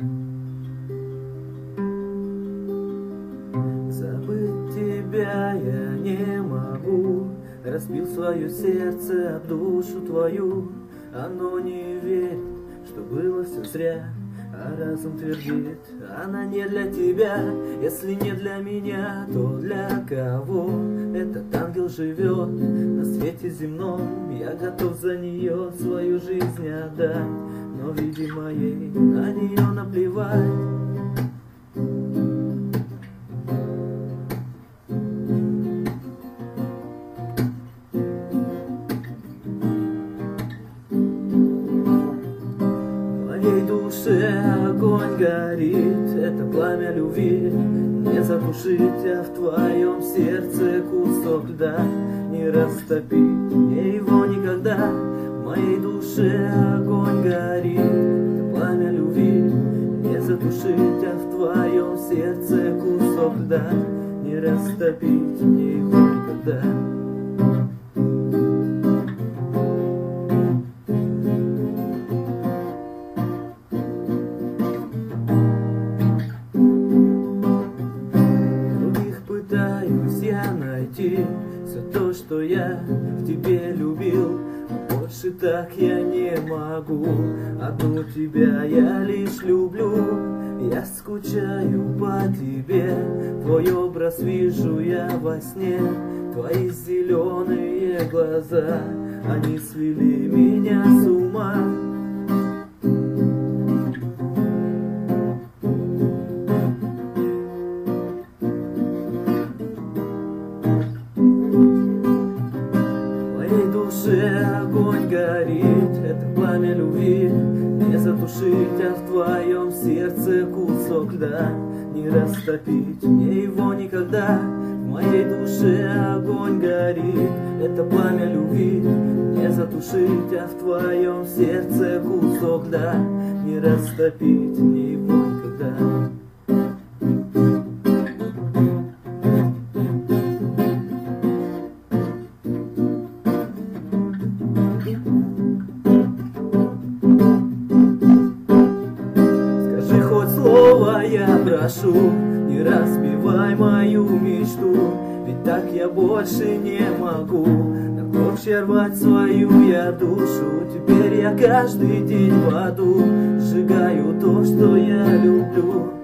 Забыть тебя я не могу. Разбил свое сердце об душу твою. Оно не верит, что было все зря. А разум твердит, она не для тебя. Если не для меня, то для кого? Этот ангел живет на свете земном. Я готов за нее свою жизнь отдать. Но, видимо, ей на нее наплевать. В моей душе огонь горит, это пламя любви не затушить, а в твоем сердце кусок льда не растопить мне его никогда. В моей душе огонь горит, это пламя любви не затушить, а в твоем сердце кусок льда не растопить мне его никогда. Пытаюсь я найти все то, что я в тебе любил. Но больше так я не могу. Одну тебя я лишь люблю. Я скучаю по тебе. Твой образ вижу я во сне. Твои зеленые глаза, они свели меня с ума. В душе огонь горит, это пламя любви не затушить, а в твоем сердце кусок льда не растопить мне его никогда. В моей душе огонь горит, это пламя любви не затушить, а в твоем сердце кусок льда не растопить мне его никогда. Слово я прошу, не разбивай мою мечту, ведь так я больше не могу на клочья рвать свою я душу. Теперь я каждый день в аду сжигаю то, что я люблю.